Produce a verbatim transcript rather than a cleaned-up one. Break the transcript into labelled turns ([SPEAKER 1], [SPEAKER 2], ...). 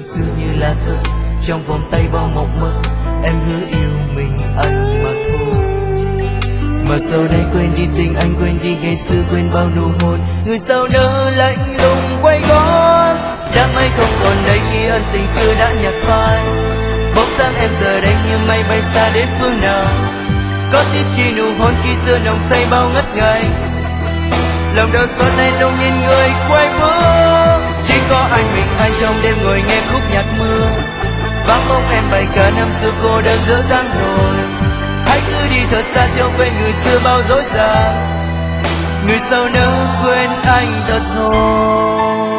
[SPEAKER 1] xưa như là thơ trong vòng tay bao mộng mơ, em hứa yêu mình anh mà thôi. Mà sau đây quên đi tình anh, quên đi ngày xưa, quên bao nụ hôn. Người sao nỡ lạnh lùng quay gót, đám mây không còn đây khi ân tình xưa đã nhạt phai. Bóng dáng em giờ đây như mây bay xa đến phương nào, có tiếc chi nụ hôn khi xưa nồng say bao ngất ngây. Lòng đau xót nay đông nhìn người quay bước, chỉ có anh mình anh trong đêm ngồi nghe khúc nhạc mưa. Vắng bóng em bay cả năm xưa cô đơn dở dang rồi, hãy cứ đi thật xa cho quên người xưa bao dối dàng. Người sao nỡ quên anh thật rồi.